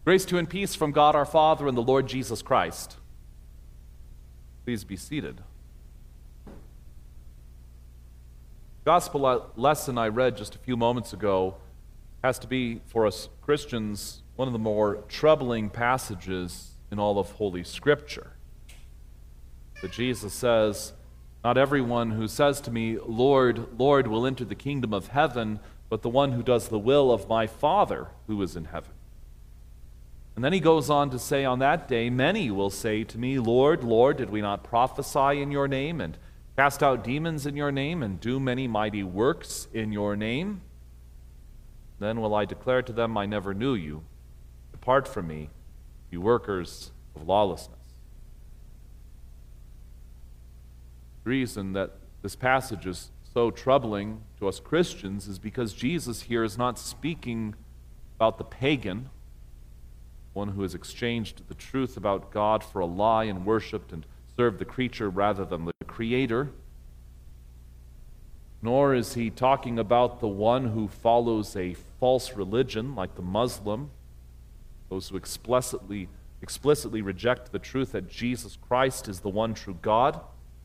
Grace to you and peace from God our Father and the Lord Jesus Christ. Please be seated. The gospel lesson I read just a few moments ago has to be, for us Christians, one of the more troubling passages in all of Holy Scripture. That Jesus says, "Not everyone who says to me, 'Lord, Lord,' will enter the kingdom of heaven, but the one who does the will of my Father who is in heaven." And then he goes on to say, "On that day, many will say to me, 'Lord, Lord, did we not prophesy in your name, and cast out demons in your name, and do many mighty works in your name?' Then will I declare to them, 'I never knew you. Depart from me, you workers of lawlessness.'" The reason that this passage is so troubling to us Christians is because Jesus here is not speaking about the pagan, one who has exchanged the truth about God for a lie and worshipped and served the creature rather than the Creator. Nor is he talking about the one who follows a false religion like the Muslim, those who explicitly reject the truth that Jesus Christ is the one true God.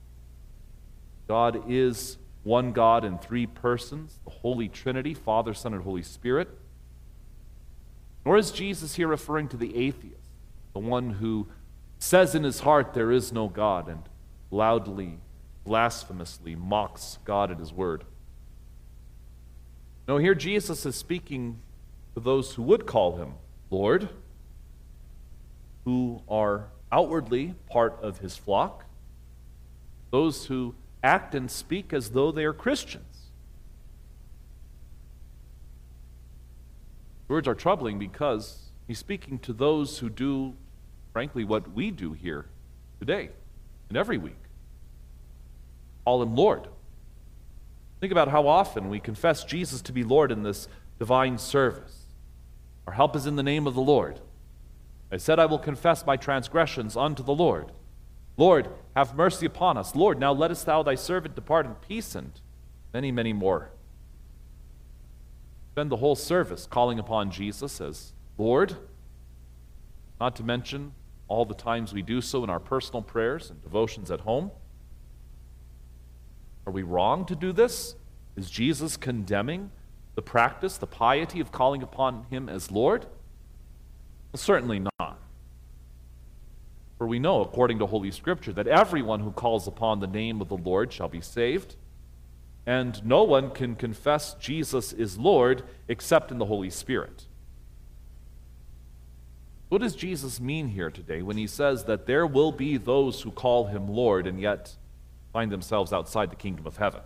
God is one God in three persons, the Holy Trinity, Father, Son, and Holy Spirit. Nor is Jesus here referring to the atheist, the one who says in his heart there is no God and loudly, blasphemously mocks God and his word. No, here Jesus is speaking to those who would call him Lord, who are outwardly part of his flock, those who act and speak as though they are Christians. Words are troubling because he's speaking to those who do, frankly, what we do here today and every week. Call him Lord. Think about how often we confess Jesus to be Lord in this divine service. Our help is in the name of the Lord. I said, I will confess my transgressions unto the Lord. Lord, have mercy upon us. Lord, now lettest thou thy servant depart in peace, and many, many more. Spend the whole service calling upon Jesus as Lord, not to mention all the times we do so in our personal prayers and devotions at home. Are we wrong to do this? Is Jesus condemning the practice, the piety of calling upon him as Lord? Well, certainly not. For we know, according to Holy Scripture, that everyone who calls upon the name of the Lord shall be saved. And no one can confess Jesus is Lord except in the Holy Spirit. What does Jesus mean here today when he says that there will be those who call him Lord and yet find themselves outside the kingdom of heaven?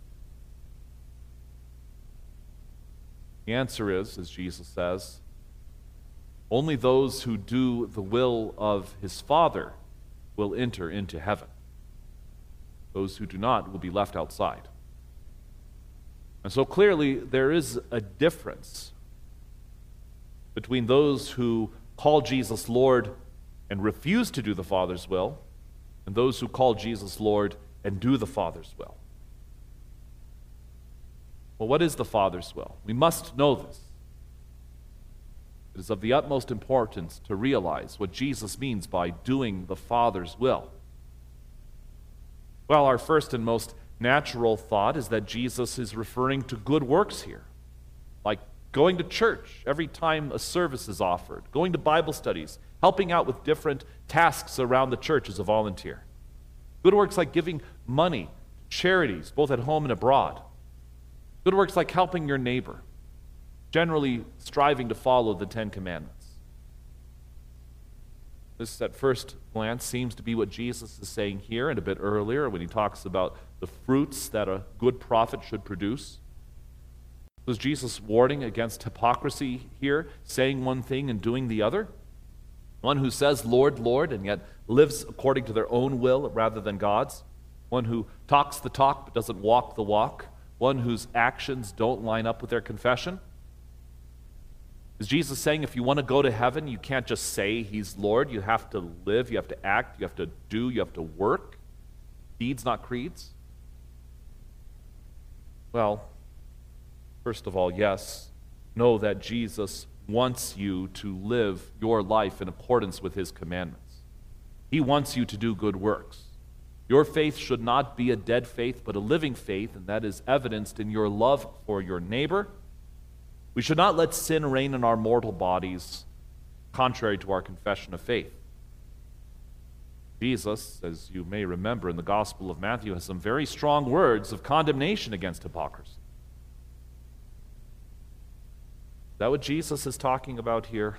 The answer is, as Jesus says, only those who do the will of his Father will enter into heaven. Those who do not will be left outside. And so clearly there is a difference between those who call Jesus Lord and refuse to do the Father's will and those who call Jesus Lord and do the Father's will. Well, what is the Father's will? We must know this. It is of the utmost importance to realize what Jesus means by doing the Father's will. Well, our first and most natural thought is that Jesus is referring to good works here, like going to church every time a service is offered, going to Bible studies, helping out with different tasks around the church as a volunteer. Good works like giving money to charities, both at home and abroad. Good works like helping your neighbor, generally striving to follow the Ten Commandments. This, at first glance, seems to be what Jesus is saying here and a bit earlier when he talks about the fruits that a good prophet should produce. Was Jesus warning against hypocrisy here, saying one thing and doing the other? One who says, Lord, Lord, and yet lives according to their own will rather than God's? One who talks the talk but doesn't walk the walk? One whose actions don't line up with their confession? Is Jesus saying if you want to go to heaven, you can't just say he's Lord? You have to live, you have to act, you have to do, you have to work? Deeds, not creeds? Well, first of all, yes, know that Jesus wants you to live your life in accordance with his commandments. He wants you to do good works. Your faith should not be a dead faith, but a living faith, and that is evidenced in your love for your neighbor. We should not let sin reign in our mortal bodies, contrary to our confession of faith. Jesus, as you may remember in the Gospel of Matthew, has some very strong words of condemnation against hypocrisy. Is that what Jesus is talking about here?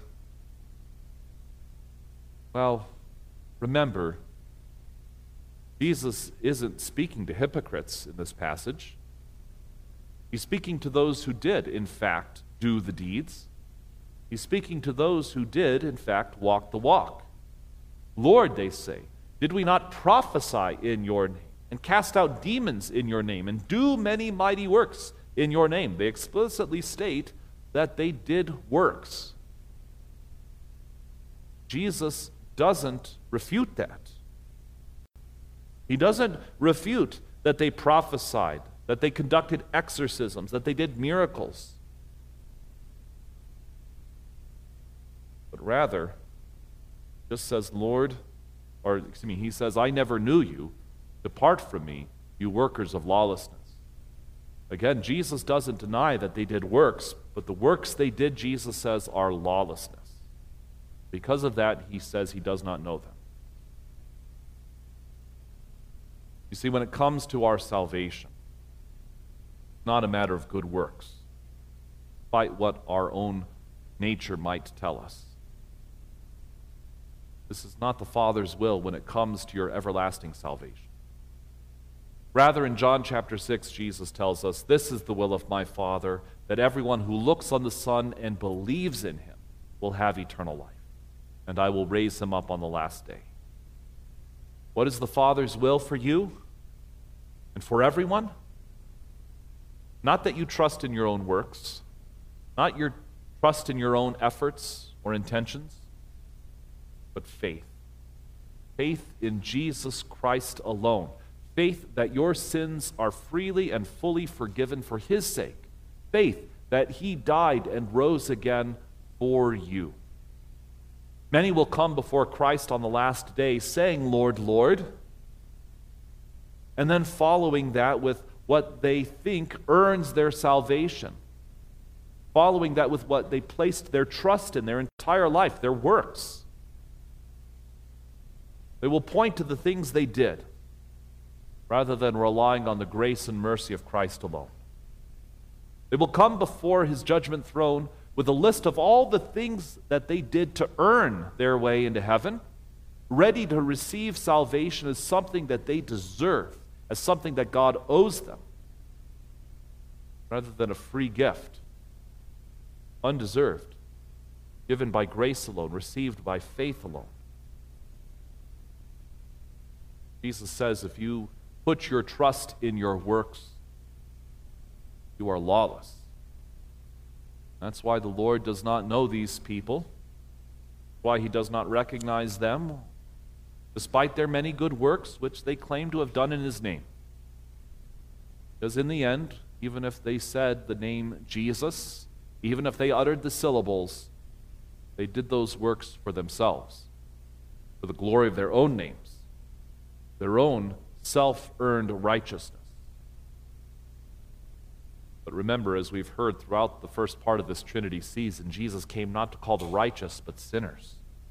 Well, remember, Jesus isn't speaking to hypocrites in this passage. He's speaking to those who did, in fact, do the deeds. He's speaking to those who did, in fact, walk the walk. Lord, they say, did we not prophesy in your name and cast out demons in your name and do many mighty works in your name? They explicitly state that they did works. Jesus doesn't refute that. He doesn't refute that they prophesied, that they conducted exorcisms, that they did miracles. But rather, just says, he says, I never knew you. Depart from me, you workers of lawlessness. Again, Jesus doesn't deny that they did works, but the works they did, Jesus says, are lawlessness. Because of that, he says he does not know them. You see, when it comes to our salvation, it's not a matter of good works, despite what our own nature might tell us. This is not the Father's will when it comes to your everlasting salvation. Rather, in John chapter 6, Jesus tells us, this is the will of my Father, that everyone who looks on the Son and believes in him will have eternal life, and I will raise him up on the last day. What is the Father's will for you and for everyone? Not that you trust in your own works, not your trust in your own efforts or intentions, but faith. Faith in Jesus Christ alone. Faith that your sins are freely and fully forgiven for his sake. Faith that he died and rose again for you. Many will come before Christ on the last day saying, Lord, Lord, and then following that with what they think earns their salvation. Following that with what they placed their trust in their entire life, their works. They will point to the things they did rather than relying on the grace and mercy of Christ alone. They will come before his judgment throne with a list of all the things that they did to earn their way into heaven, ready to receive salvation as something that they deserve, as something that God owes them, rather than a free gift, undeserved, given by grace alone, received by faith alone. Jesus says, if you put your trust in your works, you are lawless. That's why the Lord does not know these people, why he does not recognize them, despite their many good works which they claim to have done in his name. Because in the end, even if they said the name Jesus, even if they uttered the syllables, they did those works for themselves, for the glory of their own names, their own self-earned righteousness. But remember, as we've heard throughout the first part of this Trinity season, Jesus came not to call the righteous, but sinners.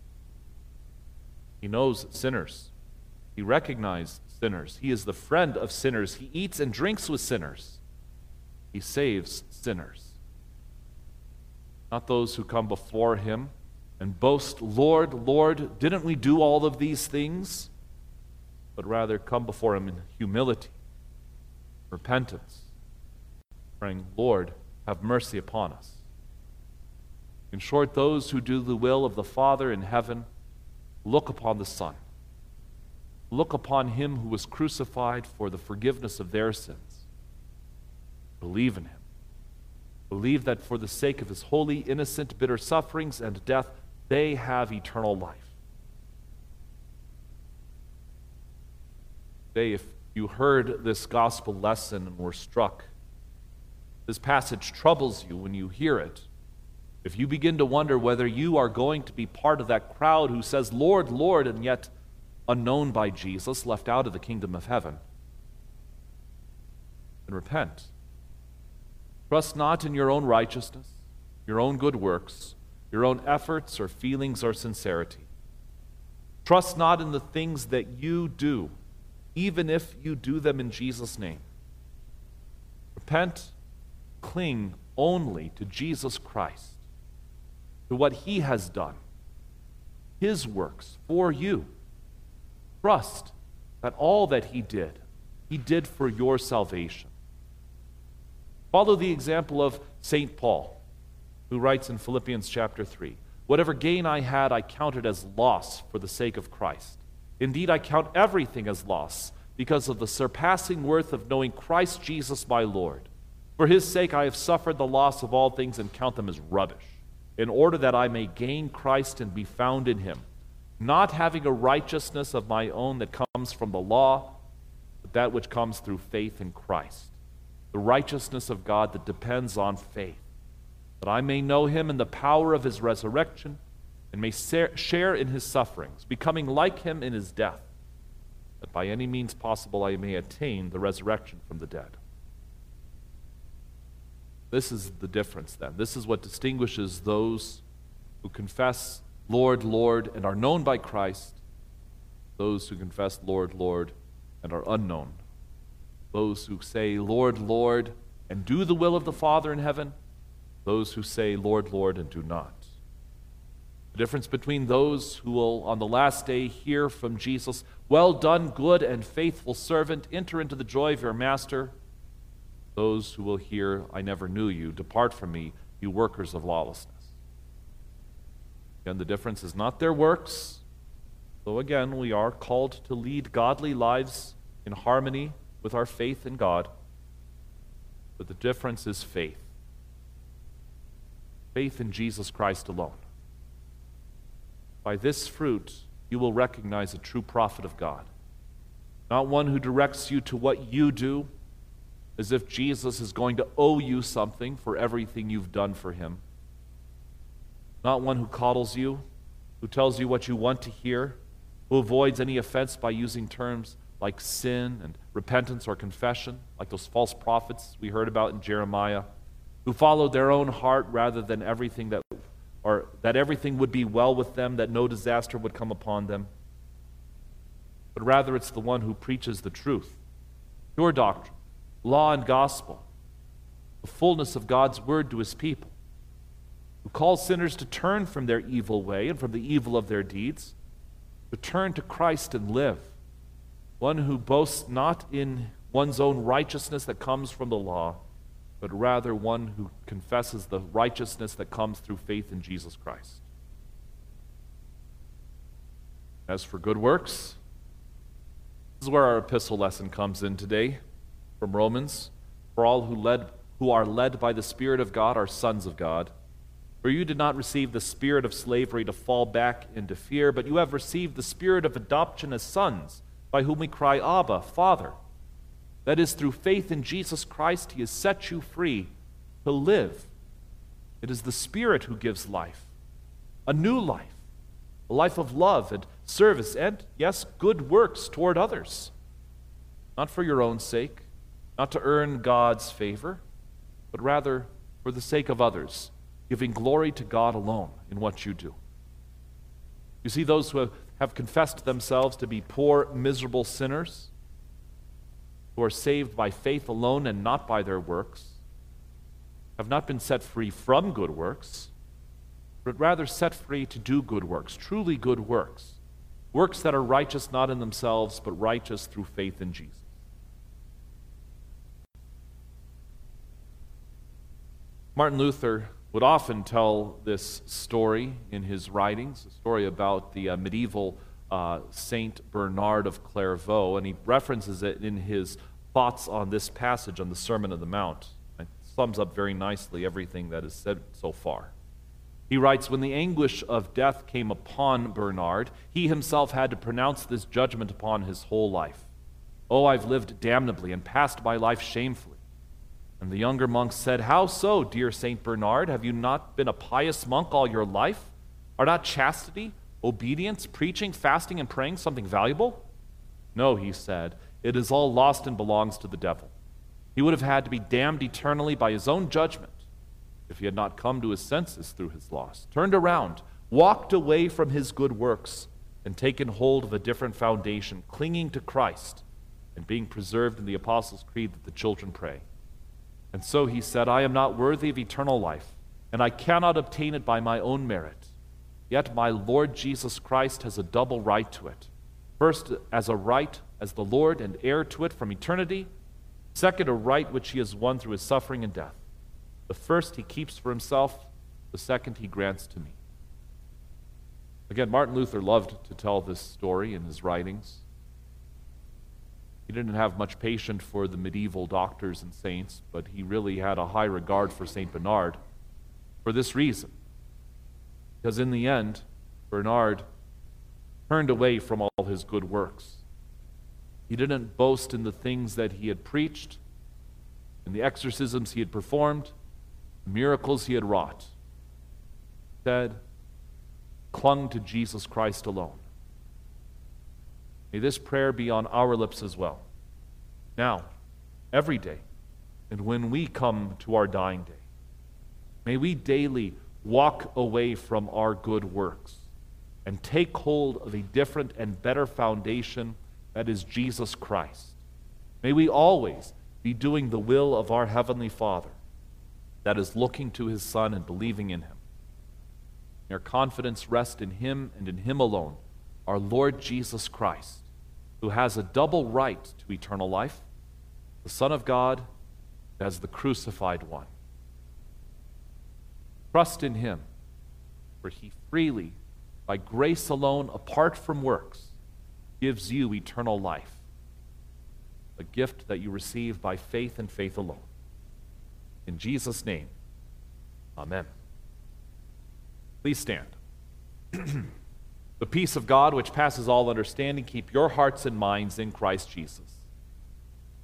He knows sinners. He recognizes sinners. He is the friend of sinners. He eats and drinks with sinners. He saves sinners. Not those who come before him and boast, Lord, Lord, didn't we do all of these things? But rather come before him in humility, repentance, praying, Lord, have mercy upon us. In short, those who do the will of the Father in heaven look upon the Son. Look upon him who was crucified for the forgiveness of their sins. Believe in him. Believe that for the sake of his holy, innocent, bitter sufferings and death, they have eternal life. Today, if you heard this gospel lesson and were struck, this passage troubles you when you hear it, if you begin to wonder whether you are going to be part of that crowd who says, Lord, Lord, and yet unknown by Jesus, left out of the kingdom of heaven, then repent. Trust not in your own righteousness, your own good works, your own efforts or feelings or sincerity. Trust not in the things that you do, even if you do them in Jesus' name. Repent, cling only to Jesus Christ, to what He has done, His works for you. Trust that all that He did for your salvation. Follow the example of St. Paul, who writes in Philippians chapter 3, "Whatever gain I had, I counted as loss for the sake of Christ. Indeed, I count everything as loss because of the surpassing worth of knowing Christ Jesus my Lord. For His sake I have suffered the loss of all things and count them as rubbish, in order that I may gain Christ and be found in Him, not having a righteousness of my own that comes from the law, but that which comes through faith in Christ, the righteousness of God that depends on faith, that I may know Him in the power of His resurrection and may share in His sufferings, becoming like Him in His death, that by any means possible I may attain the resurrection from the dead." This is the difference then. This is what distinguishes those who confess, Lord, Lord, and are known by Christ, those who confess, Lord, Lord, and are unknown. Those who say, Lord, Lord, and do the will of the Father in heaven, those who say, Lord, Lord, and do not. The difference between those who will on the last day hear from Jesus, "Well done, good and faithful servant, enter into the joy of your master," those who will hear, "I never knew you, depart from me, you workers of lawlessness." Again, the difference is not their works, though again we are called to lead godly lives in harmony with our faith in God, but the difference is faith. Faith in Jesus Christ alone. By this fruit you will recognize a true prophet of God, not one who directs you to what you do, as if Jesus is going to owe you something for everything you've done for Him. Not one who coddles you, who tells you what you want to hear, who avoids any offense by using terms like sin and repentance or confession, like those false prophets we heard about in Jeremiah, who followed their own heart rather than that everything would be well with them, that no disaster would come upon them. But rather it's the one who preaches the truth, pure doctrine, law and gospel, the fullness of God's word to His people, who calls sinners to turn from their evil way and from the evil of their deeds, to turn to Christ and live, one who boasts not in one's own righteousness that comes from the law, but rather one who confesses the righteousness that comes through faith in Jesus Christ. As for good works, this is where our epistle lesson comes in today. From Romans, "For all who are led by the Spirit of God are sons of God. For you did not receive the spirit of slavery to fall back into fear, but you have received the spirit of adoption as sons, by whom we cry, Abba, Father. That is, through faith in Jesus Christ, He has set you free to live. It is the Spirit who gives life, a new life, a life of love and service, and, yes, good works toward others, not for your own sake, not to earn God's favor, but rather for the sake of others, giving glory to God alone in what you do." You see, those who have confessed themselves to be poor, miserable sinners, who are saved by faith alone and not by their works, have not been set free from good works, but rather set free to do good works, truly good works, works that are righteous not in themselves, but righteous through faith in Jesus. Martin Luther would often tell this story in his writings, a story about the medieval Saint Bernard of Clairvaux, and he references it in his thoughts on this passage on the Sermon on the Mount. It sums up very nicely everything that is said so far. He writes, "When the anguish of death came upon Bernard, he himself had to pronounce this judgment upon his whole life. 'Oh, I've lived damnably and passed my life shamefully. And the younger monk said, "How so, dear Saint Bernard? Have you not been a pious monk all your life? Are not chastity, obedience, preaching, fasting, and praying something valuable?" "No," he said, "it is all lost and belongs to the devil. He would have had to be damned eternally by his own judgment if he had not come to his senses through his loss, turned around, walked away from his good works, and taken hold of a different foundation, clinging to Christ and being preserved in the Apostles' Creed that the children pray. And so he said, I am not worthy of eternal life, and I cannot obtain it by my own merit. Yet my Lord Jesus Christ has a double right to it. First, as a right as the Lord and heir to it from eternity. Second, a right which he has won through his suffering and death. The first he keeps for himself, the second he grants to me." Again, Martin Luther loved to tell this story in his writings. He didn't have much patience for the medieval doctors and saints, but he really had a high regard for St. Bernard for this reason. Because in the end, Bernard turned away from all his good works. He didn't boast in the things that he had preached, in the exorcisms he had performed, the miracles he had wrought. Instead, clung to Jesus Christ alone. May this prayer be on our lips as well. Now, every day, and when we come to our dying day, may we daily walk away from our good works and take hold of a different and better foundation that is Jesus Christ. May we always be doing the will of our Heavenly Father, that is looking to His Son and believing in Him. May our confidence rest in Him and in Him alone, our Lord Jesus Christ, who has a double right to eternal life, the Son of God as the crucified one. Trust in Him, for He freely, by grace alone, apart from works, gives you eternal life, a gift that you receive by faith and faith alone. In Jesus' name, amen. Please stand. The peace of God, which passes all understanding, keep your hearts and minds in Christ Jesus.